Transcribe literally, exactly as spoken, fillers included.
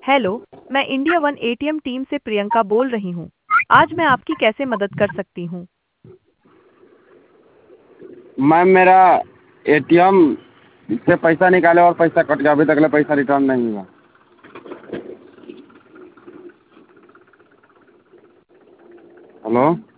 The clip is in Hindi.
हेलो, मैं इंडिया वन एटीएम टीम से प्रियंका बोल रही हूँ। आज मैं आपकी कैसे मदद कर सकती हूँ? मैम मेरा एटीएम से पैसा निकाले और पैसा कट गया, अभी तक ले पैसा रिटर्न नहीं हुआ। हेलो।